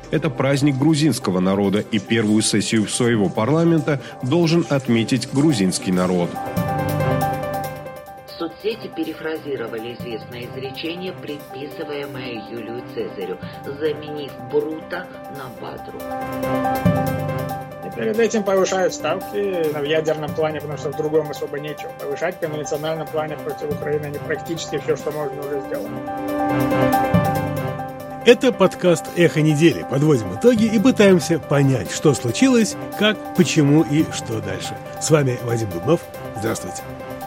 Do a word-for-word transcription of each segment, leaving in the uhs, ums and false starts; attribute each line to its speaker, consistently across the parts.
Speaker 1: Это праздник грузинского народа, и первую сессию своего парламента должен отметить грузинский народ.
Speaker 2: Соцсети перефразировали известное изречение, предписываемое Юлию Цезарю, заменив Брута на Бадру.
Speaker 3: И перед этим повышают ставки в ядерном плане, потому что в другом особо нечего повышать. В конвенциональном плане против Украины они практически все, что можно, уже сделано.
Speaker 4: Это подкаст «Эхо недели». Подводим итоги и пытаемся понять, что случилось, как, почему и что дальше. С вами Вадим Дубнов. Здравствуйте.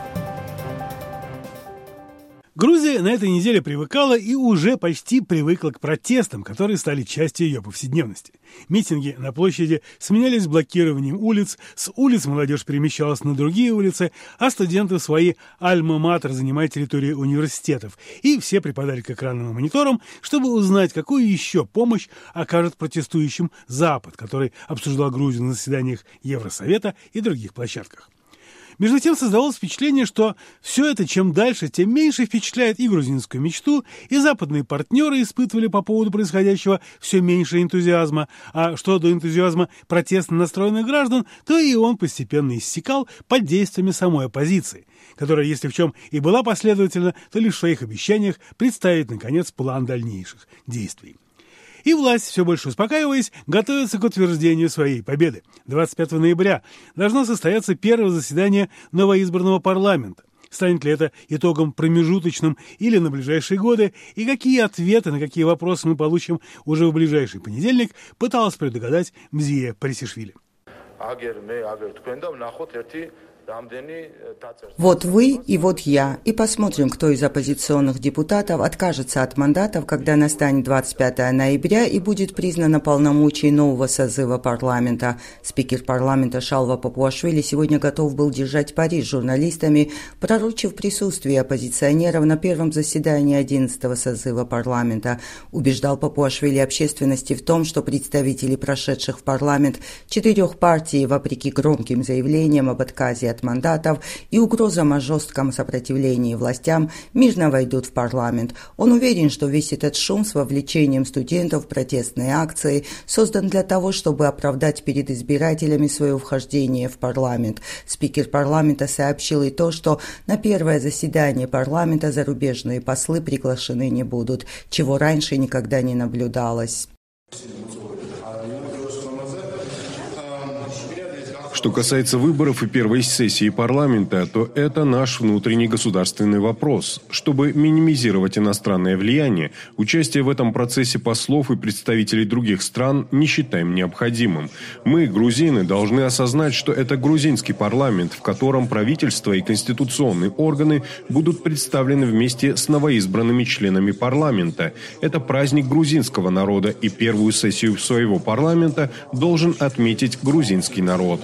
Speaker 4: Грузия на этой неделе привыкала и уже почти привыкла к протестам, которые стали частью ее повседневности. Митинги на площади сменялись блокированием улиц, с улиц молодежь перемещалась на другие улицы, а студенты в свои альма-матер занимали территорию университетов. И все припадали к экранным и мониторам, чтобы узнать, какую еще помощь окажет протестующим Запад, который обсуждал Грузию на заседаниях Евросовета и других площадках. Между тем создавалось впечатление, что все это чем дальше, тем меньше впечатляет и грузинскую мечту, и западные партнеры испытывали по поводу происходящего все меньше энтузиазма, а что до энтузиазма протестно настроенных граждан, то и он постепенно иссякал под действиями самой оппозиции, которая, если в чем и была последовательна, то лишь в своих обещаниях представить, наконец, план дальнейших действий. И власть, все больше успокаиваясь, готовится к утверждению своей победы. двадцать пятого ноября должно состояться первое заседание новоизбранного парламента. Станет ли это итогом промежуточным или на ближайшие годы, и какие ответы на какие вопросы мы получим уже в ближайший понедельник, пыталась предугадать Мзия Парисишвили.
Speaker 5: Вот вы и вот я, и посмотрим, кто из оппозиционных депутатов откажется от мандатов, когда настанет двадцать пятого ноября и будет признано полномочий нового созыва парламента. Спикер парламента Шалва Папуашвили сегодня готов был держать пари с журналистами, пророчив присутствие оппозиционеров на первом заседании одиннадцатого созыва парламента. Убеждал Папуашвили общественности в том, что представители прошедших в парламент четырех партий, вопреки громким заявлениям об отказе от мандатов и угрозам о жестком сопротивлении властям, мирно войдут в парламент. Он уверен, что весь этот шум с вовлечением студентов в протестные акции создан для того, чтобы оправдать перед избирателями свое вхождение в парламент. Спикер парламента сообщил и то, что на первое заседание парламента зарубежные послы приглашены не будут, чего раньше никогда не наблюдалось.
Speaker 1: Что касается выборов и первой сессии парламента, то это наш внутренний государственный вопрос. Чтобы минимизировать иностранное влияние, участие в этом процессе послов и представителей других стран не считаем необходимым. Мы, грузины, должны осознать, что это грузинский парламент, в котором правительство и конституционные органы будут представлены вместе с новоизбранными членами парламента. Это праздник грузинского народа, и первую сессию своего парламента должен отметить грузинский народ.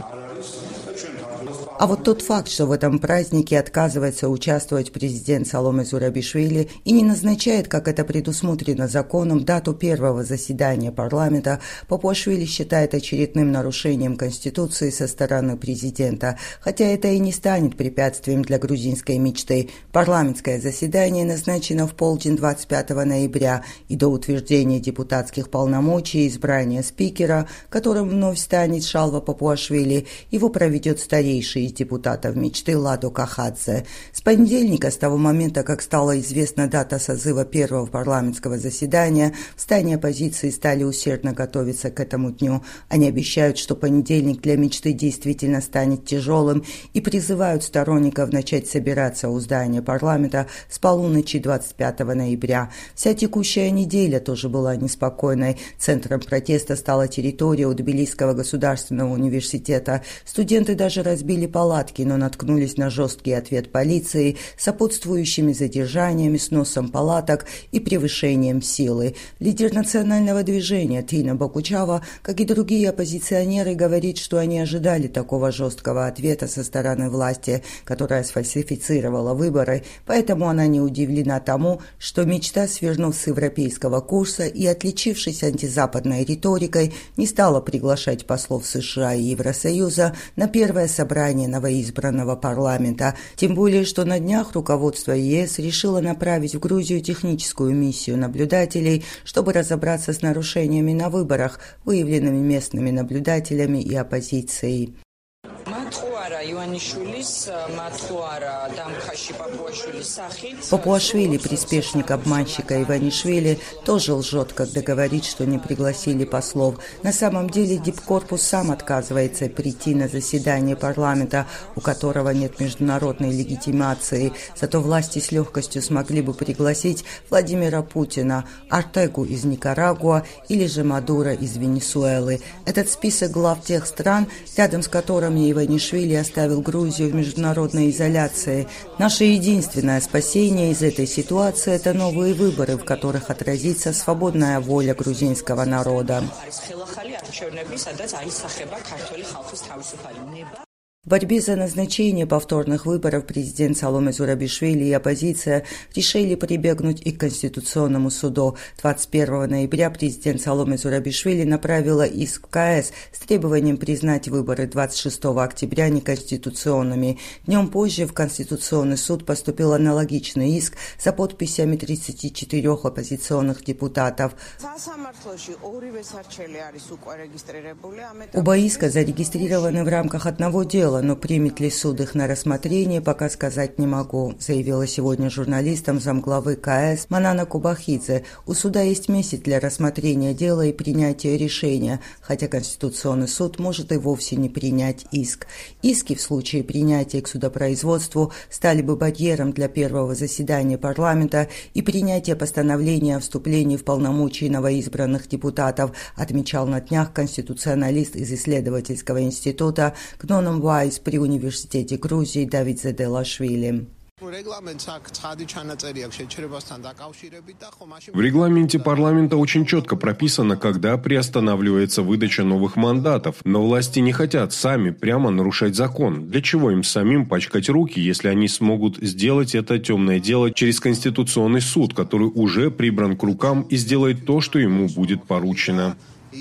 Speaker 5: А вот тот факт, что в этом празднике отказывается участвовать президент Саломе Зурабишвили и не назначает, как это предусмотрено законом, дату первого заседания парламента, Папуашвили считает очередным нарушением Конституции со стороны президента. Хотя это и не станет препятствием для грузинской мечты. Парламентское заседание назначено в полдень двадцать пятого ноября, и до утверждения депутатских полномочий и избрания спикера, которым вновь станет Шалва Папуашвили, его проведет старейший из депутатов мечты Ладо Кахадзе. С понедельника, с того момента, как стала известна дата созыва первого парламентского заседания, в стане оппозиции стали усердно готовиться к этому дню. Они обещают, что понедельник для мечты действительно станет тяжелым, и призывают сторонников начать собираться у здания парламента с полуночи двадцать пятого ноября. Вся текущая неделя тоже была неспокойной. Центром протеста стала территория у Тбилисского государственного университета. Студенты даже разбили палатки, но наткнулись на жесткий ответ полиции, сопутствующими задержаниями, сносом палаток и превышением силы. Лидер национального движения Тина Бокучава, как и другие оппозиционеры, говорит, что они ожидали такого жесткого ответа со стороны власти, которая сфальсифицировала выборы, поэтому она не удивлена тому, что мечта, свернув с европейского курса и отличившись антизападной риторикой, не стала приглашать послов США и Евросоюза на первое собрание новоизбранного парламента. Тем более, что на днях руководство ЕС решило направить в Грузию техническую миссию наблюдателей, чтобы разобраться с нарушениями на выборах, выявленными местными наблюдателями и оппозицией. Папуашвили, приспешник обманщика Иванишвили, тоже лжет, когда говорит, что не пригласили послов. На самом деле Дипкорпус сам отказывается прийти на заседание парламента, у которого нет международной легитимации. Зато власти с легкостью смогли бы пригласить Владимира Путина, Ортегу из Никарагуа или же Мадуро из Венесуэлы. Этот список глав тех стран, рядом с которыми Иванишвили оставил Грузию в международной изоляции. Наше единственное спасение из этой ситуации – это новые выборы, в которых отразится свободная воля грузинского народа. В борьбе за назначение повторных выборов президент Саломе Зурабишвили и оппозиция решили прибегнуть и к Конституционному суду. двадцать первого ноября президент Саломе Зурабишвили направила иск в КС с требованием признать выборы двадцать шестого октября неконституционными. Днем позже в Конституционный суд поступил аналогичный иск за подписями тридцати четырёх оппозиционных депутатов. Оба иска зарегистрированы в рамках одного дела, но примет ли суд их на рассмотрение, пока сказать не могу, заявила сегодня журналистам замглавы КС Манана Кубахидзе. У суда есть месяц для рассмотрения дела и принятия решения, хотя Конституционный суд может и вовсе не принять иск. Иски в случае принятия к судопроизводству стали бы барьером для первого заседания парламента и принятия постановления о вступлении в полномочия новоизбранных депутатов, отмечал на днях конституционалист из исследовательского института Гноном Вайс при университете Грузии Давид Заделашвили.
Speaker 1: В регламенте парламента очень четко прописано, когда приостанавливается выдача новых мандатов, но власти не хотят сами прямо нарушать закон. Для чего им самим пачкать руки, если они смогут сделать это темное дело через Конституционный суд, который уже прибран к рукам и сделает то, что ему будет поручено?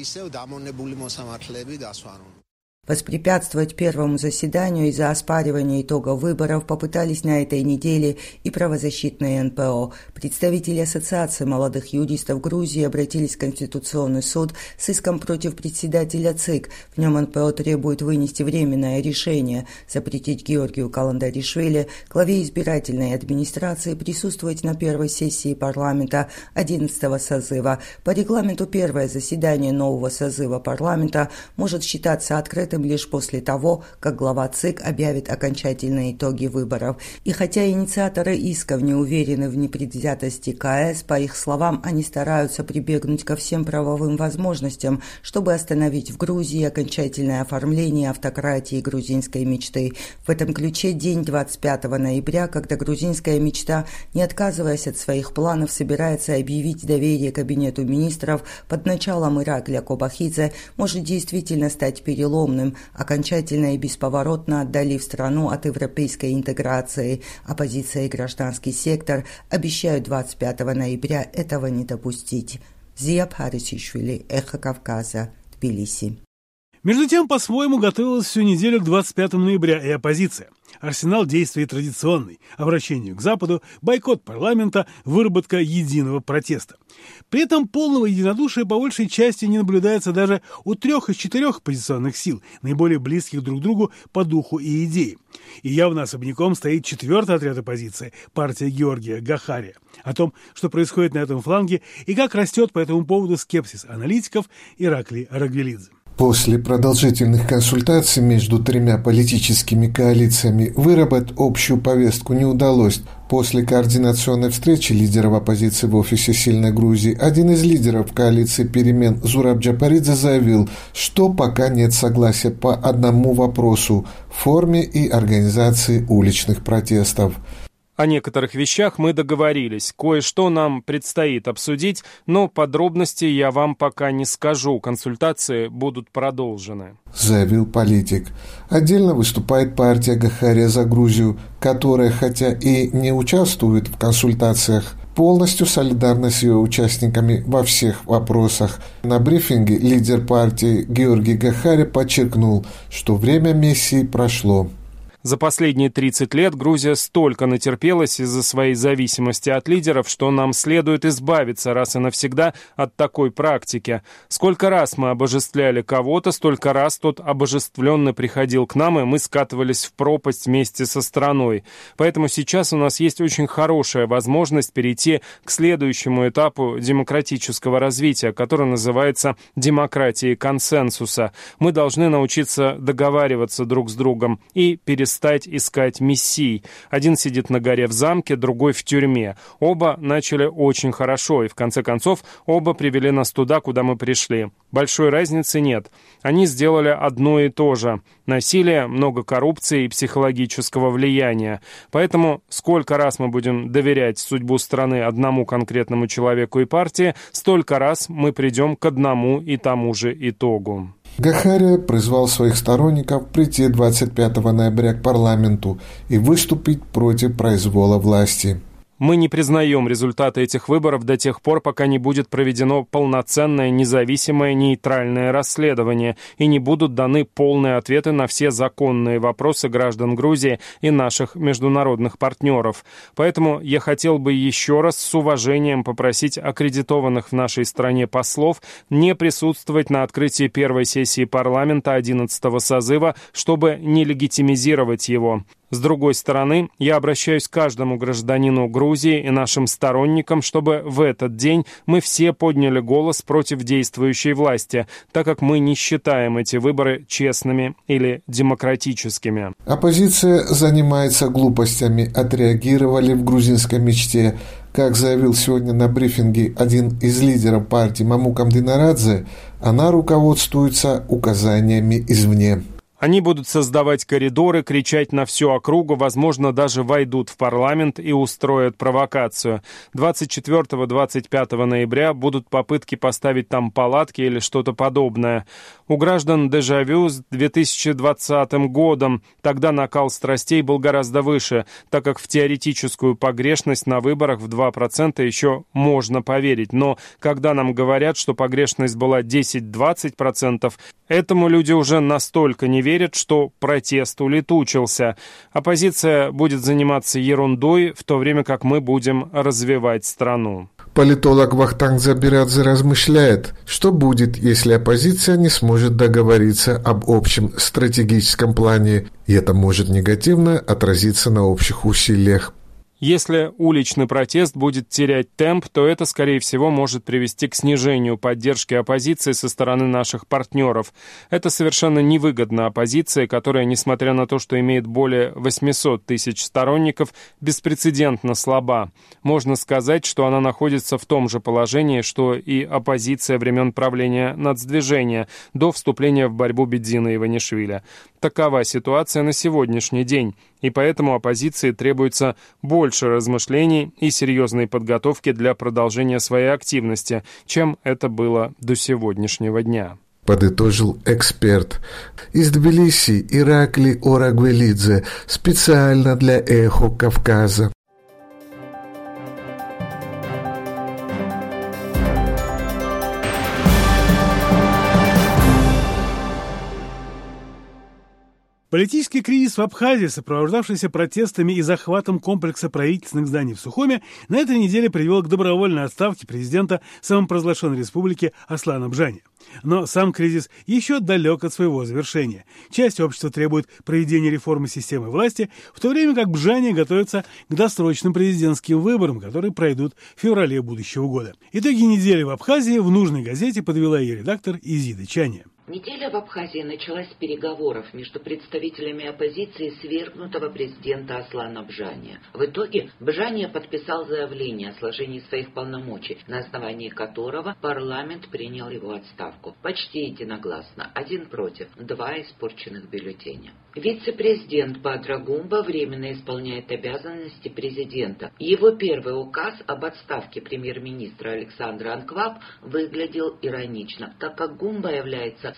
Speaker 5: Воспрепятствовать первому заседанию из-за оспаривания итогов выборов попытались на этой неделе и правозащитные эн пэ о. Представители Ассоциации молодых юристов Грузии обратились в Конституционный суд с иском против председателя ЦИК. В нем эн пэ о требует вынести временное решение, запретить Георгию Каландаришвили, главе избирательной администрации, присутствовать на первой сессии парламента одиннадцатого созыва. По регламенту первое заседание нового созыва парламента может считаться открытым лишь после того, как глава ЦИК объявит окончательные итоги выборов. И хотя инициаторы исков не уверены в непредвзятости КС, по их словам, они стараются прибегнуть ко всем правовым возможностям, чтобы остановить в Грузии окончательное оформление автократии грузинской мечты. В этом ключе день двадцать пятого ноября, когда грузинская мечта, не отказываясь от своих планов, собирается объявить доверие Кабинету министров под началом Иракля Кобахидзе, может действительно стать переломным, окончательно и бесповоротно отдалив страну от европейской интеграции. Оппозиция и гражданский сектор обещают двадцать пятого ноября этого не допустить. Зия Парисишвили, Эхо Кавказа, Тбилиси.
Speaker 4: Между тем, по-своему готовилась всю неделю к двадцать пятому ноября и оппозиция. Арсенал действий традиционный – обращение к Западу, бойкот парламента, выработка единого протеста. При этом полного единодушия по большей части не наблюдается даже у трех из четырех оппозиционных сил, наиболее близких друг другу по духу и идее. И явно особняком стоит четвертый отряд оппозиции – партия Георгия Гахария. О том, что происходит на этом фланге и как растет по этому поводу скепсис аналитиков, Ираклий Арагвелидзе.
Speaker 6: После продолжительных консультаций между тремя политическими коалициями выработать общую повестку не удалось. После координационной встречи лидеров оппозиции в офисе «Сильной Грузии» один из лидеров коалиции перемен Зураб Джапаридзе заявил, что пока нет согласия по одному вопросу – форме и организации уличных протестов.
Speaker 7: О некоторых вещах мы договорились, кое-что нам предстоит обсудить, но подробностей я вам пока не скажу, консультации будут продолжены», —
Speaker 6: заявил политик. Отдельно выступает партия Гахария за Грузию, которая, хотя и не участвует в консультациях, полностью солидарна с ее участниками во всех вопросах. На брифинге лидер партии Георгий Гахария подчеркнул, что время миссии прошло.
Speaker 7: За последние тридцать лет Грузия столько натерпелась из-за своей зависимости от лидеров, что нам следует избавиться раз и навсегда от такой практики. Сколько раз мы обожествляли кого-то, столько раз тот обожествленный приходил к нам, и мы скатывались в пропасть вместе со страной. Поэтому сейчас у нас есть очень хорошая возможность перейти к следующему этапу демократического развития, который называется демократией консенсуса. Мы должны научиться договариваться друг с другом и перестать стать искать мессий. Один сидит на горе в замке, другой в тюрьме. Оба начали очень хорошо, и в конце концов оба привели нас туда, куда мы пришли. Большой разницы нет. Они сделали одно и то же. Насилие, много коррупции и психологического влияния. Поэтому сколько раз мы будем доверять судьбу страны одному конкретному человеку и партии, столько раз мы придем к одному и тому же итогу.
Speaker 6: Гахария призвал своих сторонников прийти двадцать пятого ноября к парламенту и выступить против произвола власти.
Speaker 7: Мы не признаем результаты этих выборов до тех пор, пока не будет проведено полноценное, независимое, нейтральное расследование и не будут даны полные ответы на все законные вопросы граждан Грузии и наших международных партнеров. Поэтому я хотел бы еще раз с уважением попросить аккредитованных в нашей стране послов не присутствовать на открытии первой сессии парламента одиннадцатого созыва, чтобы не легитимизировать его. С другой стороны, я обращаюсь к каждому гражданину Грузии и нашим сторонникам, чтобы в этот день мы все подняли голос против действующей власти, так как мы не считаем эти выборы честными или демократическими.
Speaker 6: Оппозиция занимается глупостями, отреагировали в грузинской мечте. Как заявил сегодня на брифинге один из лидеров партии Мамукам Динарадзе, она руководствуется указаниями извне.
Speaker 7: Они будут создавать коридоры, кричать на всю округу, возможно, даже войдут в парламент и устроят провокацию. двадцать четвёртого — двадцать пятого ноября будут попытки поставить там палатки или что-то подобное. У граждан дежавю с две тысячи двадцатым годом. Тогда накал страстей был гораздо выше, так как в теоретическую погрешность на выборах в два процента еще можно поверить. Но когда нам говорят, что погрешность была десять-двадцать процентов, этому люди уже настолько не верят, что протест улетучился. Оппозиция будет заниматься ерундой, в то время как мы будем развивать страну.
Speaker 6: Политолог Вахтанг Забирадзе размышляет, что будет, если оппозиция не сможет договориться об общем стратегическом плане, и это может негативно отразиться на общих усилиях.
Speaker 7: Если уличный протест будет терять темп, то это, скорее всего, может привести к снижению поддержки оппозиции со стороны наших партнеров. Это совершенно невыгодно оппозиции, которая, несмотря на то, что имеет более восемьсот тысяч сторонников, беспрецедентно слаба. Можно сказать, что она находится в том же положении, что и оппозиция времен правления нацдвижения до вступления в борьбу Бедзина Иванишвили. Такова ситуация на сегодняшний день, и поэтому оппозиции требуется больше размышлений и серьезной подготовки для продолжения своей активности, чем это было до сегодняшнего дня.
Speaker 6: Подытожил эксперт. Из Тбилиси Иракли Орагвелидзе специально для «Эхо Кавказа».
Speaker 4: Политический кризис в Абхазии, сопровождавшийся протестами и захватом комплекса правительственных зданий в Сухуме, на этой неделе привел к добровольной отставке президента самопровозглашенной республики Аслана Бжани. Но сам кризис еще далек от своего завершения. Часть общества требует проведения реформы системы власти, в то время как Бжани готовится к досрочным президентским выборам, которые пройдут в феврале будущего года. Итоги недели в Абхазии в нужной газете подвела ее редактор Изида Чаня.
Speaker 2: Неделя в Абхазии началась с переговоров между представителями оппозиции свергнутого президента Аслана Бжани. В итоге Бжани подписал заявление о сложении своих полномочий, на основании которого парламент принял его отставку. Почти единогласно, один против, два испорченных бюллетеня. Вице-президент Бадра Гумба временно исполняет обязанности президента. Его первый указ об отставке премьер-министра Александра Анкваб выглядел иронично, так как Гумба является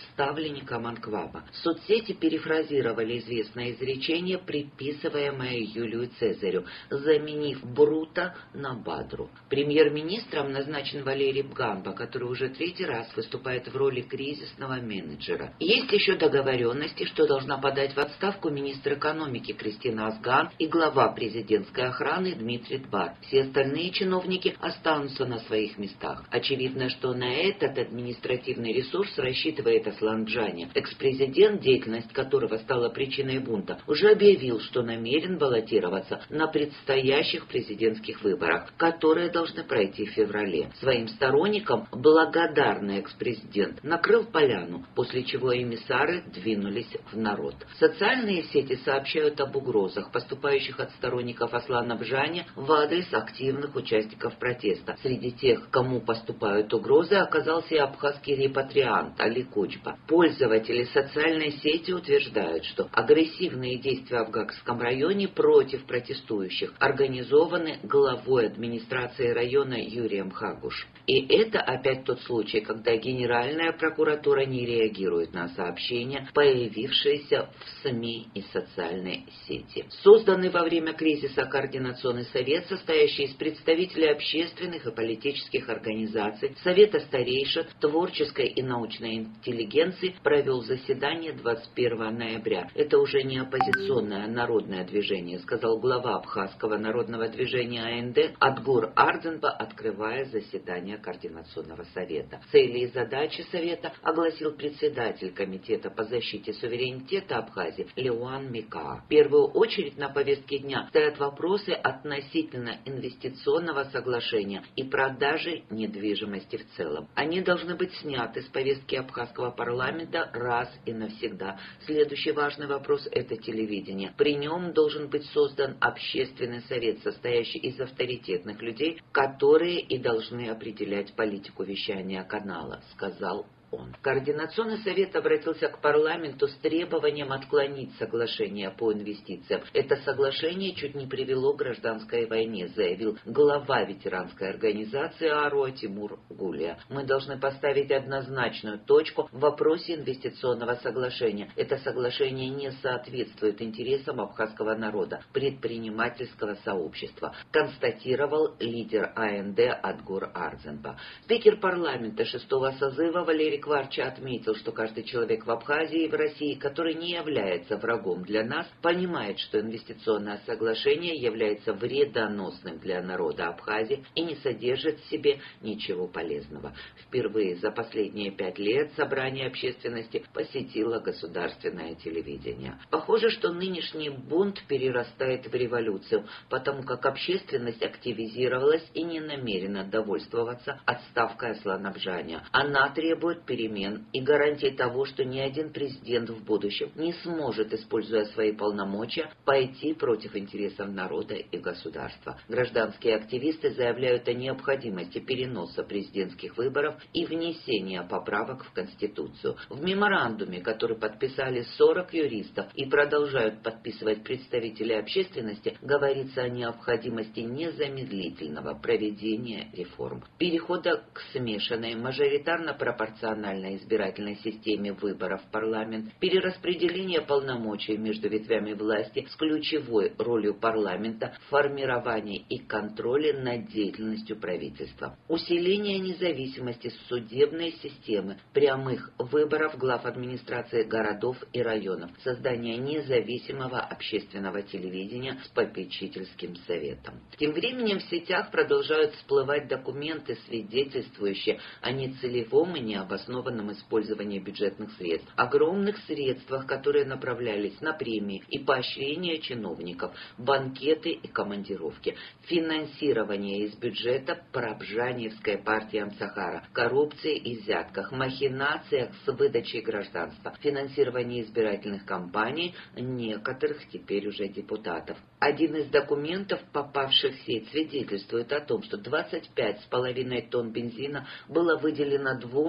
Speaker 2: ставленником Анкваба. Соцсети перефразировали известное изречение, приписываемое Юлию Цезарю, заменив Брута на Бадру. Премьер-министром назначен Валерий Бгамба, который уже третий раз выступает в роли кризисного менеджера. Есть еще договоренности, что должна подать в отставку министр экономики Кристина Азган и глава президентской охраны Дмитрий Дбар. Все остальные чиновники останутся на своих местах. Очевидно, что на этот административный ресурс рассчитывает Аслан Бжани. Экс-президент, деятельность которого стала причиной бунта, уже объявил, что намерен баллотироваться на предстоящих президентских выборах, которые должны пройти в феврале. Своим сторонникам благодарный экс-президент накрыл поляну, после чего эмиссары двинулись в народ. Социальные сети сообщают об угрозах, поступающих от сторонников Аслана Бжани в адрес активных участников протеста. Среди тех, кому поступают угрозы, оказался и абхазский репатриант Али Кучба. Пользователи социальной сети утверждают, что агрессивные действия в Гагском районе против протестующих организованы главой администрации района Юрием Хагуш. И это опять тот случай, когда Генеральная прокуратура не реагирует на сообщения, появившиеся в СМИ и социальной сети. Созданный во время кризиса Координационный совет, состоящий из представителей общественных и политических организаций, Совета старейшин, творческой и научной интеллигенции, провел заседание двадцать первого ноября. Это уже не оппозиционное народное движение, сказал глава Абхазского народного движения АНД Адгур Ардзенба, открывая заседание Координационного совета. Цели и задачи совета огласил председатель Комитета по защите суверенитета Абхазии Леуан Микаа. В первую очередь на повестке дня стоят вопросы относительно инвестиционного соглашения и продажи недвижимости в целом. Они должны быть сняты с повестки Абхазского парламента раз и навсегда. Следующий важный вопрос – это телевидение. При нем должен быть создан общественный совет, состоящий из авторитетных людей, которые и должны определять политику вещания канала, сказал он. Координационный совет обратился к парламенту с требованием отклонить соглашение по инвестициям. Это соглашение чуть не привело к гражданской войне, заявил глава ветеранской организации АРО Тимур Гулия. Мы должны поставить однозначную точку в вопросе инвестиционного соглашения. Это соглашение не соответствует интересам абхазского народа, предпринимательского сообщества, констатировал лидер АНД Адгур Ардзенба. Спикер парламента шестого созыва Валерий Кварча отметил, что каждый человек в Абхазии и в России, который не является врагом для нас, понимает, что инвестиционное соглашение является вредоносным для народа Абхазии и не содержит в себе ничего полезного. Впервые за последние пять лет собрание общественности посетило государственное телевидение. Похоже, что нынешний бунт перерастает в революцию, потому как общественность активизировалась и не намерена довольствоваться отставкой Аслана Бжани. Она требует перемен и гарантии того, что ни один президент в будущем не сможет, используя свои полномочия, пойти против интересов народа и государства. Гражданские активисты заявляют о необходимости переноса президентских выборов и внесения поправок в Конституцию. В меморандуме, который подписали сорок юристов и продолжают подписывать представители общественности, говорится о необходимости незамедлительного проведения реформ, перехода к смешанной мажоритарно-пропорциональной избирательной системе выборов в парламент, перераспределение полномочий между ветвями власти с ключевой ролью парламента в формировании и контроле над деятельностью правительства, усиление независимости судебной системы, прямых выборов глав администрации городов и районов, создание независимого общественного телевидения с попечительским советом. Тем временем в сетях продолжают всплывать документы, свидетельствующие о нецелевом и необоснованном использовании бюджетных средств, огромных средствах, которые направлялись на премии и поощрение чиновников, банкеты и командировки, финансирование из бюджета пробжаневской партии Амсахара, коррупции и взятках, махинациях с выдачей гражданства, финансирование избирательных кампаний некоторых теперь уже депутатов. Один из документов, попавших в сеть, свидетельствует о том, что двадцать пять с половиной тонн бензина было выделено двум депутатам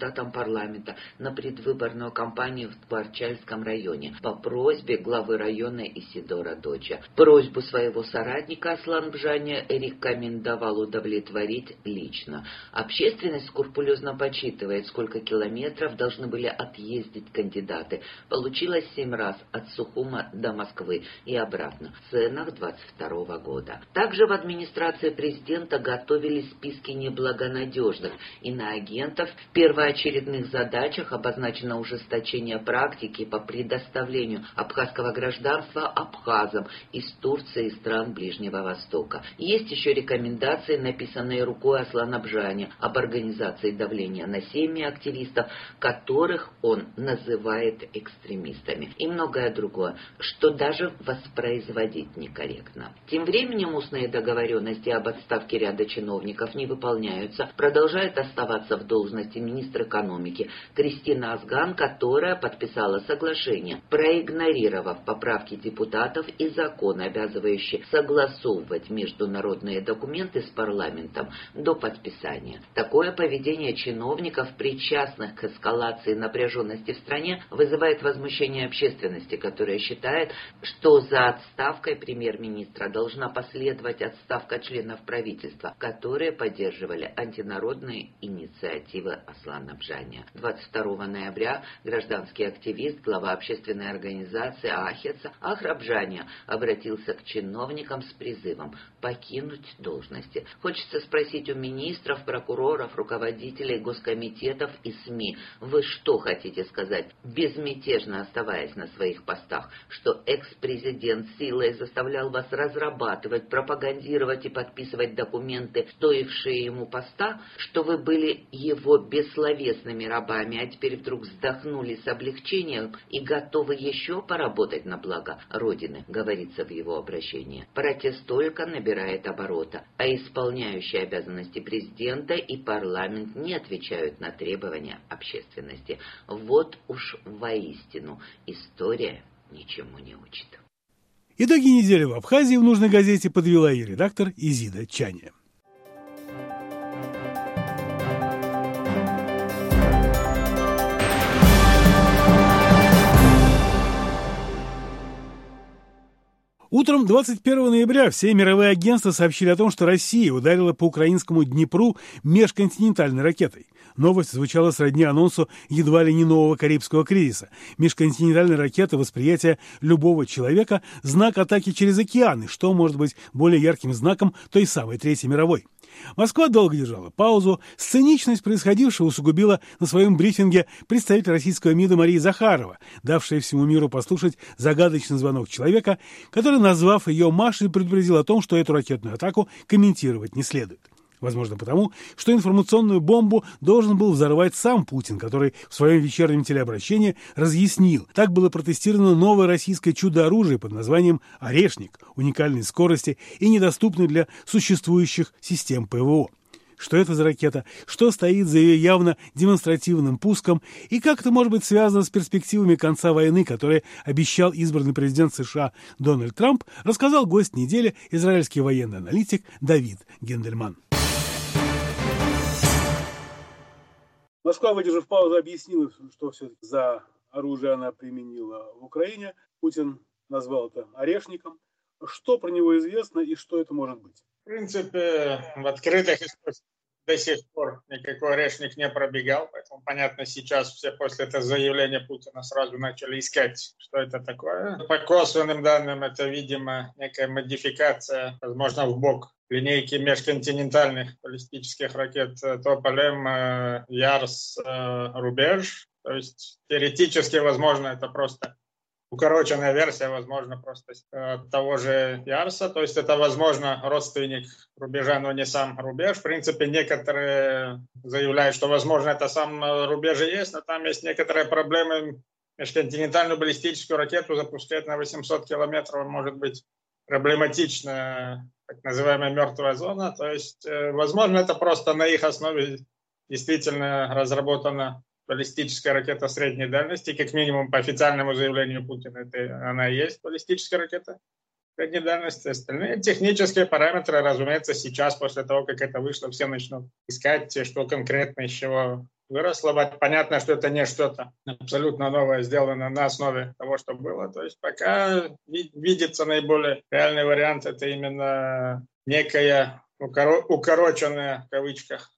Speaker 2: депутатом парламента на предвыборную кампанию в Творчальском районе по просьбе главы района Исидора Доча. Просьбу своего соратника Аслан Бжаня рекомендовал удовлетворить лично. Общественность скрупулезно подсчитывает, сколько километров должны были отъездить кандидаты. Получилось семь раз от Сухума до Москвы и обратно в ценах двадцать второго года. Также в администрации президента готовили списки неблагонадежных иноагентов. В первоочередных задачах обозначено ужесточение практики по предоставлению абхазского гражданства абхазам из Турции и стран Ближнего Востока. Есть еще рекомендации, написанные рукой Аслана Бжаня, об организации давления на семьи активистов, которых он называет экстремистами, и многое другое, что даже воспроизводить некорректно. Тем временем устные договоренности об отставке ряда чиновников не выполняются. Продолжает оставаться в должности министр экономики Кристина Азган, которая подписала соглашение, проигнорировав поправки депутатов и законы, обязывающие согласовывать международные документы с парламентом до подписания. Такое поведение чиновников, причастных к эскалации напряженности в стране, вызывает возмущение общественности, которая считает, что за отставкой премьер-министра должна последовать отставка членов правительства, которые поддерживали антинародные инициативы Аслана Бжаня. двадцать второго ноября гражданский активист, глава общественной организации Ахеца Ахра Бжаня обратился к чиновникам с призывом покинуть должности. Хочется спросить у министров, прокуроров, руководителей госкомитетов и СМИ: вы что хотите сказать, безмятежно оставаясь на своих постах, что экс-президент силой заставлял вас разрабатывать, пропагандировать и подписывать документы, стоившие ему поста, что вы были его бессловесными рабами, а теперь вдруг вздохнули с облегчением и готовы еще поработать на благо Родины, говорится в его обращении. Протест только набирает оборота, а исполняющие обязанности президента и парламент не отвечают на требования общественности. Вот уж воистину история ничему не учит.
Speaker 4: Итоги недели в Абхазии в нужной газете подвела и редактор Изида Чаня. Утром двадцать первого ноября все мировые агентства сообщили о том, что Россия ударила по украинскому Днепру межконтинентальной ракетой. Новость звучала сродни анонсу едва ли не нового Карибского кризиса. Межконтинентальная ракета — восприятие любого человека, знак атаки через океаны, что может быть более ярким знаком той самой Третьей мировой. Москва долго держала паузу. Сценичность происходившего усугубила на своем брифинге представитель российского МИДа Мария Захарова, давшая всему миру послушать загадочный звонок человека, который, назвав ее Машей, предупредил о том, что эту ракетную атаку комментировать не следует. Возможно, потому, что информационную бомбу должен был взорвать сам Путин, который в своем вечернем телеобращении разъяснил. Так было протестировано новое российское чудо-оружие под названием «Орешник», уникальной скорости и недоступной для существующих систем ПВО. Что это за ракета, что стоит за ее явно демонстративным пуском и как это может быть связано с перспективами конца войны, которые обещал избранный президент США Дональд Трамп, рассказал гость недели, израильский военный аналитик Давид Гендельман.
Speaker 8: Москва, выдержав паузу, объяснила, что все за оружие она применила в Украине. Путин назвал это орешником. Что про него известно и что это может быть?
Speaker 3: В принципе, в открытых источниках до сих пор никакой орешник не пробегал, поэтому, понятно, сейчас все после этого заявления Путина сразу начали искать, что это такое. По косвенным данным, это, видимо, некая модификация, возможно, в бок линейки межконтинентальных баллистических ракет Тополем, Ярс, Рубеж. То есть теоретически, возможно, это просто укороченная версия, возможно, просто того же Ярса. То есть это, возможно, родственник Рубежа, но не сам Рубеж. В принципе, некоторые заявляют, что, возможно, это сам Рубеж и есть, но там есть некоторые проблемы. Межконтинентальную баллистическую ракету запускать на восемьсот километров может быть проблематично, так называемая мертвая зона. То есть, возможно, это просто на их основе действительно разработана баллистическая ракета средней дальности, как минимум по официальному заявлению Путина, это она и есть баллистическая ракета средней дальности. Остальные технические параметры, разумеется, сейчас, после того, как это вышло, все начнут искать, что конкретно, из чего выросло. Понятно, что это не что-то абсолютно новое, сделано на основе того, что было. То есть пока видится наиболее реальный вариант, это именно некая укороченная, в кавычках,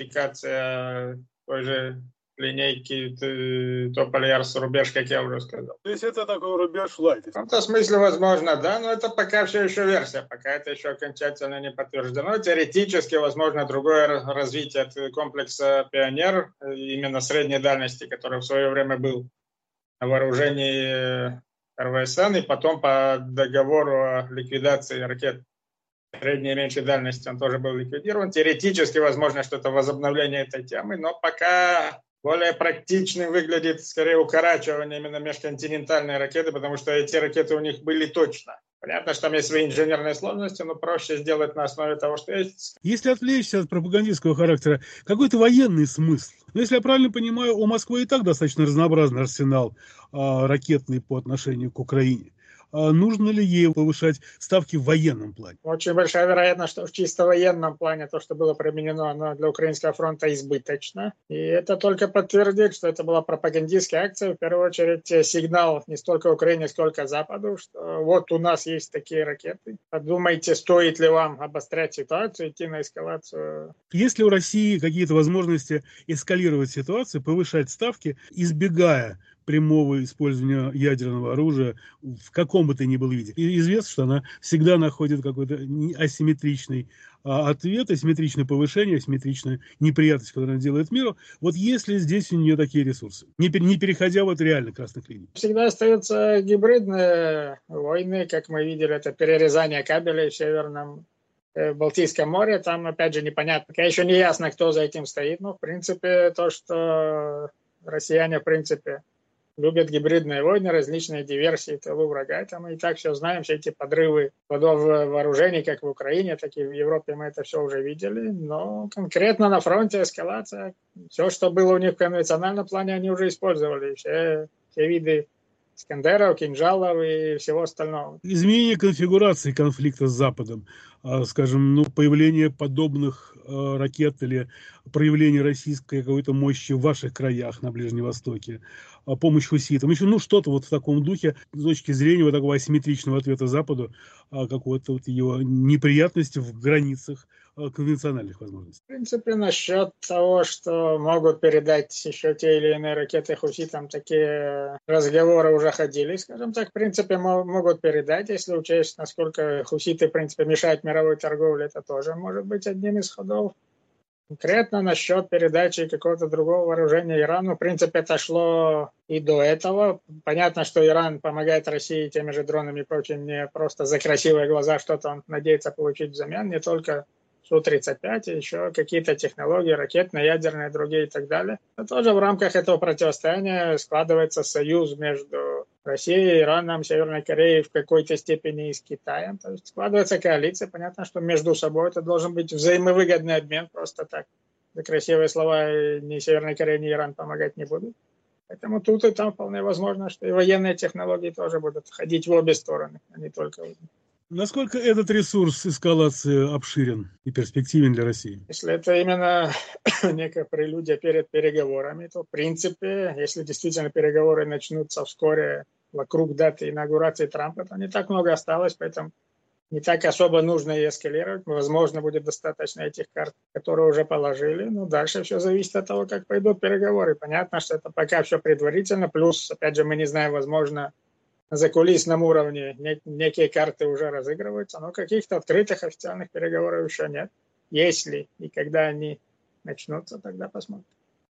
Speaker 3: модификация той же линейки Тополь-Ярс рубеж, как я уже сказал.
Speaker 8: То есть это такой рубеж лайт?
Speaker 3: В каком-то смысле возможно, да, но это пока все еще версия, пока это еще окончательно не подтверждено. Теоретически возможно другое развитие от комплекса «Пионер», именно средней дальности, который в свое время был на вооружении эр вэ эс эн, и потом по договору о ликвидации ракет средней и меньшей дальности он тоже был ликвидирован. Теоретически возможно что-то возобновление этой темы, но пока более практичным выглядит скорее укорачивание именно межконтинентальной ракеты, потому что эти ракеты у них были точно. Понятно, что там есть свои инженерные сложности, но проще сделать на основе того, что есть.
Speaker 4: Если отвлечься от пропагандистского характера, какой-то военный смысл. Но если я правильно понимаю, у Москвы и так достаточно разнообразный арсенал а, ракетный по отношению к Украине. А нужно ли ей повышать ставки в военном плане?
Speaker 3: Очень большая вероятность, что в чисто военном плане то, что было применено, оно для Украинского фронта избыточно. И это только подтвердит, что это была пропагандистская акция. В первую очередь сигнал не столько Украине, сколько Западу, что вот у нас есть такие ракеты. Подумайте, стоит ли вам обострять ситуацию, идти на эскалацию.
Speaker 4: Есть ли у России какие-то возможности эскалировать ситуацию, повышать ставки, избегая прямого использования ядерного оружия в каком бы то ни было виде? И известно, что она всегда находит какой-то асимметричный а, ответ, асимметричное повышение, асимметричную неприятность, которую она делает миру. Вот есть ли здесь у нее такие ресурсы, не, не переходя вот реально красных линий?
Speaker 3: Всегда остаются гибридные войны, как мы видели, это перерезание кабелей в Северном в Балтийском море. Там, опять же, непонятно, пока еще не ясно, кто за этим стоит. Но, в принципе, то, что россияне, в принципе, любят гибридные войны, различные диверсии тылу врага. Это мы и так все знаем, все эти подрывы плодов вооружений, как в Украине, так и в Европе мы это все уже видели. Но конкретно на фронте эскалация, все, что было у них в конвенциональном плане, они уже использовали. Все, все виды Искандеров, кинжалов и всего остального.
Speaker 4: Изменение конфигурации конфликта с Западом, скажем, ну, появление подобных ракет или проявление российской какой-то мощи в ваших краях на Ближнем Востоке, помощь хуситам, еще ну что-то вот в таком духе с точки зрения вот такого асимметричного ответа Западу, какой-то вот его неприятности в границах конвенциональных возможностей.
Speaker 3: В принципе, насчет того, что могут передать еще те или иные ракеты хуситам, такие разговоры уже ходили, скажем так, в принципе, могут передать, если учесть, насколько хуситы, в принципе, мешают мировой торговле, это тоже может быть одним из ходов. Конкретно насчет передачи какого-то другого вооружения Ирану, в принципе, это шло и до этого. Понятно, что Иран помогает России теми же дронами и прочим, не просто за красивые глаза что-то он надеется получить взамен, не только Су тридцать пять, и еще какие-то технологии, ракетные, ядерные, другие и так далее. Но тоже в рамках этого противостояния складывается союз между Россией, Ираном, Северной Кореей, в какой-то степени и с Китаем. То есть складывается коалиция. Понятно, что между собой это должен быть взаимовыгодный обмен. Просто так за красивые слова ни Северная Корея, ни Иран помогать не будут. Поэтому тут и там вполне возможно, что и военные технологии тоже будут ходить в обе стороны, а не только в одну.
Speaker 4: Насколько этот ресурс эскалации обширен и перспективен для России?
Speaker 3: Если это именно некая прелюдия перед переговорами, то, в принципе, если действительно переговоры начнутся вскоре вокруг даты инаугурации Трампа, то не так много осталось, поэтому не так особо нужно и эскалировать. Возможно, будет достаточно этих карт, которые уже положили. Но дальше все зависит от того, как пойдут переговоры. Понятно, что это пока все предварительно. Плюс, опять же, мы не знаем, возможно, на закулисном уровне некие карты уже разыгрываются, но каких-то открытых официальных переговоров еще нет. Если и когда они начнутся, тогда посмотрим.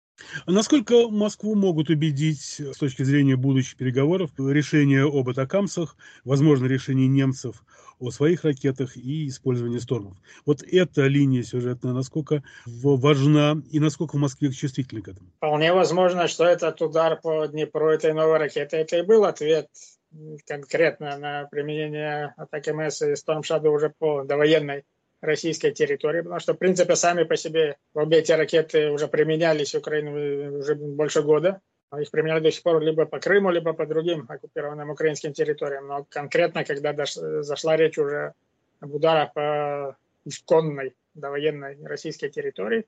Speaker 4: А насколько Москву могут убедить с точки зрения будущих переговоров решение об атакамсах, возможно, решение немцев о своих ракетах и использование «Стормов»? Вот эта линия сюжетная насколько важна и насколько в Москве чувствительны к этому?
Speaker 3: Вполне возможно, что этот удар по Днепру этой новой ракеты, это и был ответ конкретно на применение атакамс и Storm Shadow уже по довоенной российской территории, потому что, в принципе, сами по себе обе эти ракеты уже применялись в Украине уже больше года. Их применяли до сих пор либо по Крыму, либо по другим оккупированным украинским территориям. Но конкретно, когда дош... зашла речь уже об ударах по исконной довоенной российской территории,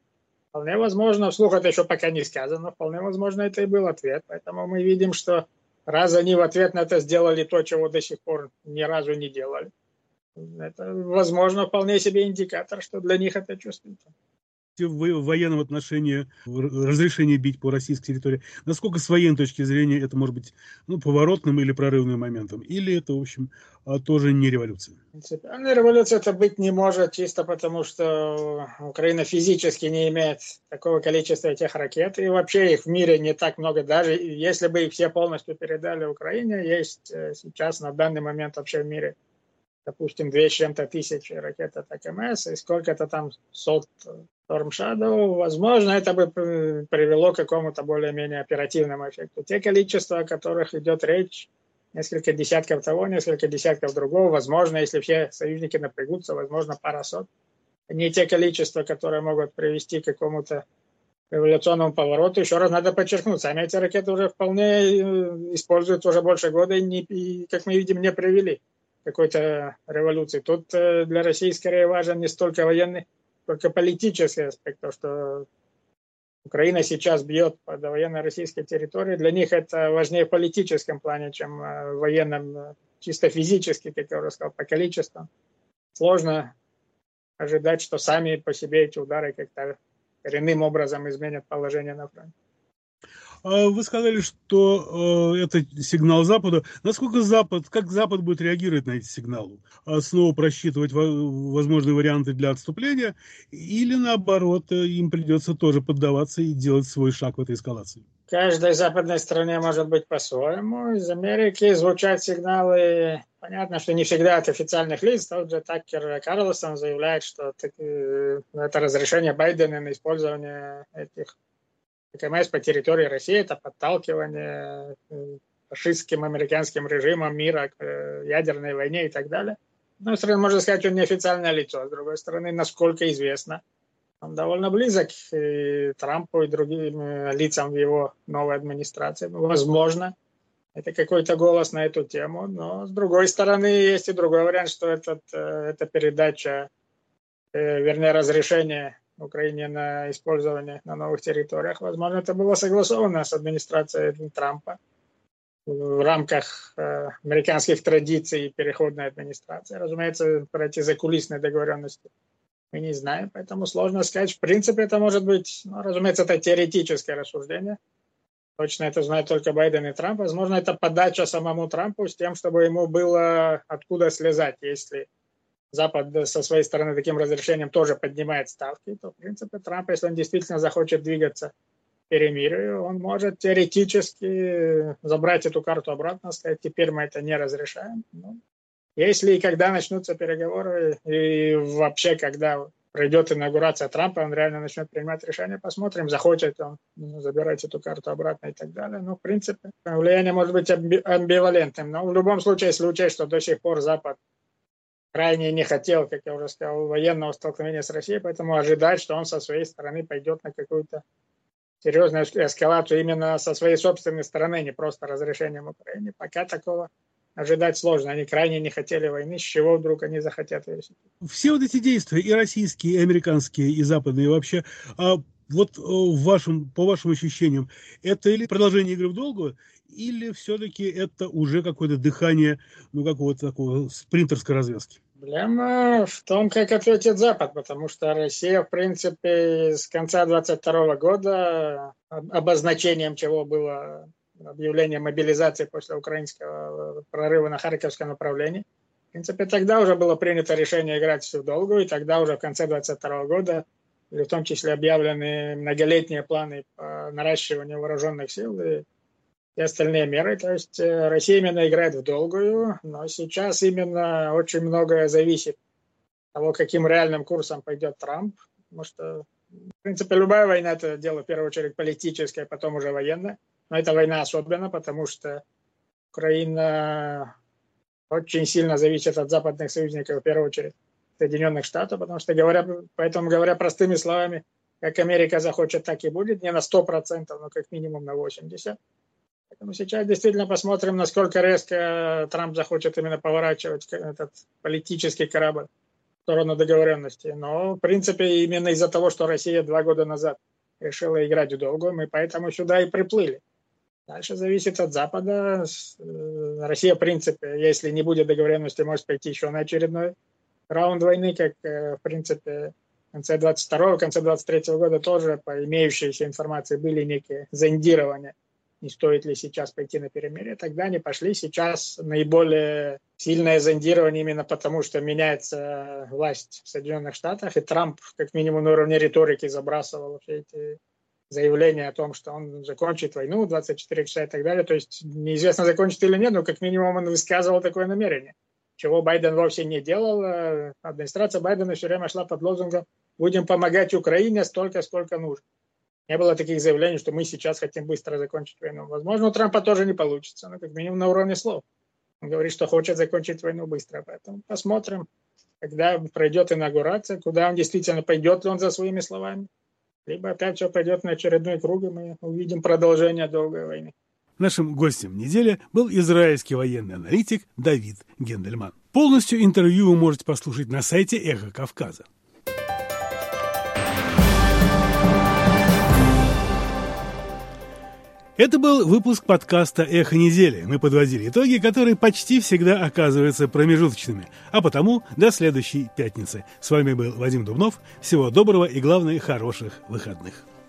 Speaker 3: Вполне возможно, вслух это еще пока не сказано, вполне возможно, это и был ответ. Поэтому мы видим, что раз они в ответ на это сделали то, чего до сих пор ни разу не делали, это, возможно, вполне себе индикатор, что для них это чувствуется.
Speaker 4: В военном отношении разрешение бить по российской территории, насколько с военной точки зрения это может быть ну, поворотным или прорывным моментом? Или это, в общем, тоже не революция?
Speaker 3: Принципиальная революция это быть не может, чисто потому, что Украина физически не имеет такого количества этих ракет, и вообще их в мире не так много. Даже если бы их все полностью передали Украине, есть сейчас на данный момент вообще в мире, допустим, две с чем-то тысячи ракет АТАКМС и сколько-то там сот Storm Shadow, возможно, это бы привело к какому-то более-менее оперативному эффекту. Те количества, о которых идет речь, несколько десятков того, несколько десятков другого, возможно, если все союзники напрягутся, возможно, пара сот. Не те количества, которые могут привести к какому-то революционному повороту. Еще раз надо подчеркнуть, сами эти ракеты уже вполне используют уже больше года и, не, и как мы видим, не привели к какой-то революции. Тут для России скорее важен не столько военный, только политический аспект, то, что Украина сейчас бьет по военной российской территории. Для них это важнее в политическом плане, чем в военном, чисто физически, как я уже сказал, по количеству. Сложно ожидать, что сами по себе эти удары как-то коренным образом изменят положение на фронте.
Speaker 4: Вы сказали, что э, это сигнал Запада. Насколько Запад, как Запад будет реагировать на эти сигналы? Снова просчитывать возможные варианты для отступления? Или наоборот, им придется тоже поддаваться и делать свой шаг в этой эскалации?
Speaker 3: В каждой западной стране может быть по-своему. Из Америки звучат сигналы. Понятно, что не всегда от официальных лиц. Тот же Такер Карлсон заявляет, что это разрешение Байдена на использование этих АТАКМС по территории России, это подталкивание фашистским американским режимом мира к ядерной войне и так далее. С одной стороны, можно сказать, он неофициальное лицо, с другой стороны, насколько известно, он довольно близок и Трампу, и другим лицам в его новой администрации. Возможно, это какой-то голос на эту тему, но с другой стороны, есть и другой вариант, что этот, эта передача, вернее, разрешение Украине на использование на новых территориях. Возможно, это было согласовано с администрацией Трампа в рамках э, американских традиций переходной администрации. Разумеется, про эти закулисные договоренности мы не знаем, поэтому сложно сказать. В принципе, это может быть, ну, разумеется, это теоретическое рассуждение. Точно это знают только Байден и Трамп. Возможно, это подача самому Трампу с тем, чтобы ему было откуда слезать, если Запад со своей стороны таким разрешением тоже поднимает ставки, то, в принципе, Трамп, если он действительно захочет двигаться к перемирию, он может теоретически забрать эту карту обратно, сказать, теперь мы это не разрешаем. Но если и когда начнутся переговоры, и вообще, когда пройдет инаугурация Трампа, он реально начнет принимать решения, посмотрим, захочет он забирать эту карту обратно и так далее. Но, в принципе, влияние может быть амбивалентным. Но в любом случае, если учесть, что до сих пор Запад крайне не хотел, как я уже сказал, военного столкновения с Россией, поэтому ожидать, что он со своей стороны пойдет на какую-то серьезную эскалацию именно со своей собственной стороны, не просто разрешением Украины. Пока такого ожидать сложно. Они крайне не хотели войны, с чего вдруг они захотят ее.
Speaker 4: Все вот эти действия, и российские, и американские, и западные вообще, а вот в вашем, по вашим ощущениям, это или продолжение игры в долгую, или все-таки это уже какое-то дыхание, ну, какого-то такого спринтерской развязки?
Speaker 3: Проблема в том, как ответит Запад, потому что Россия, в принципе, с конца двадцать второго года, обозначением чего было объявление мобилизации после украинского прорыва на Харьковском направлении, в принципе, тогда уже было принято решение играть всю долгую, и тогда уже в конце двадцать второго года, в том числе объявлены многолетние планы по наращиванию вооруженных сил и и остальные меры. То есть Россия именно играет в долгую, но сейчас именно очень многое зависит от того, каким реальным курсом пойдет Трамп, потому что, в принципе, любая война – это дело, в первую очередь, политическое, потом уже военное. Но эта война особенно, потому что Украина очень сильно зависит от западных союзников, в первую очередь, Соединенных Штатов, потому что, говоря, поэтому, говоря простыми словами, как Америка захочет, так и будет, не на сто процентов, но как минимум на восемьдесят процентов. Поэтому сейчас действительно посмотрим, насколько резко Трамп захочет именно поворачивать этот политический корабль в сторону договоренности. Но, в принципе, именно из-за того, что Россия два года назад решила играть в долгую, мы поэтому сюда и приплыли. Дальше зависит от Запада. Россия, в принципе, если не будет договоренности, может пойти еще на очередной раунд войны, как, в принципе, в конце двадцать второго, в конце двадцать третьего года тоже, по имеющейся информации, были некие зондирования. Не стоит ли сейчас пойти на перемирие? Тогда они пошли. Сейчас наиболее сильное зондирование именно потому, что меняется власть в Соединенных Штатах, и Трамп, как минимум на уровне риторики, забрасывал все эти заявления о том, что он закончит войну двадцать четыре часа и так далее. То есть неизвестно, закончит или нет, но как минимум он высказывал такое намерение, чего Байден вовсе не делал. Администрация Байдена все время шла под лозунгом «Будем помогать Украине столько, сколько нужно». Не было таких заявлений, что мы сейчас хотим быстро закончить войну. Возможно, у Трампа тоже не получится, но как минимум на уровне слов. Он говорит, что хочет закончить войну быстро. Поэтому посмотрим, когда пройдет инаугурация, куда он действительно пойдет ли он за своими словами. Либо опять все пойдет на очередной круг, и мы увидим продолжение долгой войны.
Speaker 4: Нашим гостем недели был израильский военный аналитик Давид Гендельман. Полностью интервью вы можете послушать на сайте «Эхо Кавказа». Это был выпуск подкаста «Эхо недели». Мы подводили итоги, которые почти всегда оказываются промежуточными. А потому до следующей пятницы. С вами был Вадим Дубнов. Всего доброго и, главное, хороших выходных.